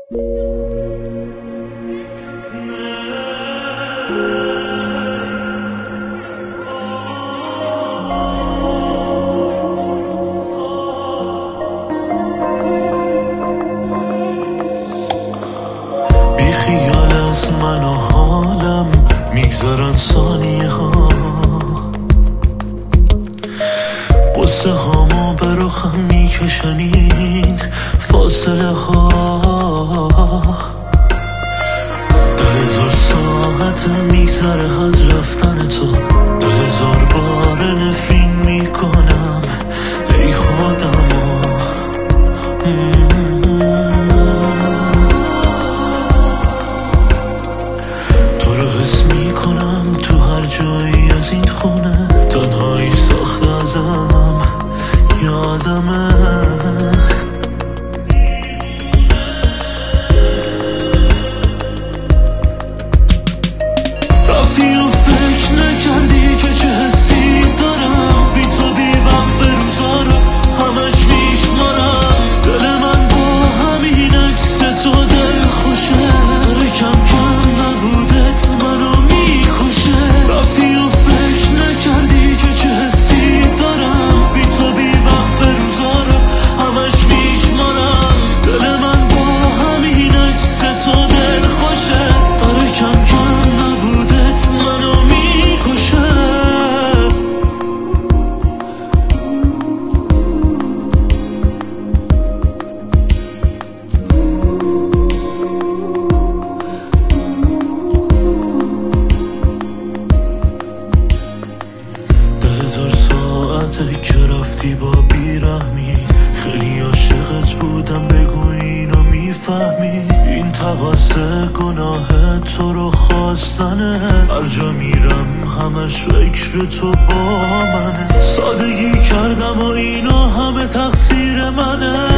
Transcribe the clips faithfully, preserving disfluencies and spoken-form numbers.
بی خیال از من و حالم میگذرن ثانیه ها، قصه هامو براخم میکشن این فاصله ها. ده هزار ساعت میگذره از رفتن تو، ده هزار بار نفرین میکنم ای خودمو. تو رو حس میکنم تو هر جایی از این خونه، تنهایی ساخته ازم یادمه. رفتی و فکر نکردی که چه حسی دارم، بی تو بی وقت روزا رو همش میشمارم. دل من با همین عکس تو دل خوشه، داره کم کم نبودت منو میکشه. رفتی و فکر نکردی که چه حسی دارم، بی تو بی وقت روزا رو همش میشمارم. دل من با همین عکس تو دل خوشه، داره کم کم نبودت منو میکشه. ده هزار ساعته که رفتی با بیرحمی، خیلی عاشقت بودم بگو اینو میفهمی. این تقاصه گناه تو رو خواستنه، هر جا میرم همش فکر تو با منه. سادگی کردم و اینو همه تقصیر منه،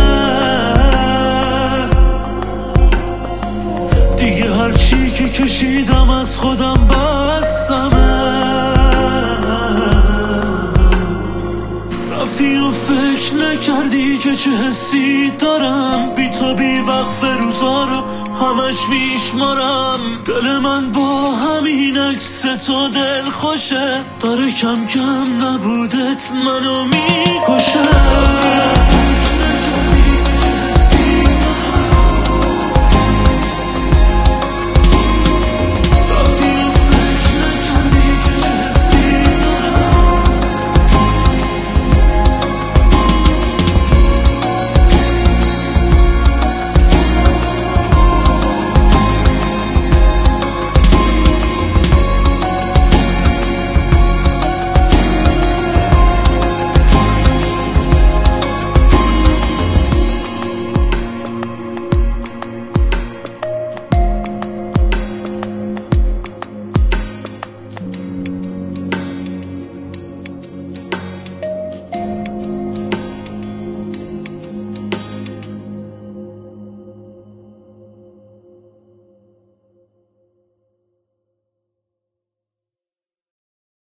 دیگه هرچی که کشیدم از خودم بستمه. رفتی و فکر نکردی که چه حسی دارم، بی تو بی وقت روزا رو همش میشمارم. دل من با همین عکس تو دل خوشه، داره کم کم نبودت منو میکشه.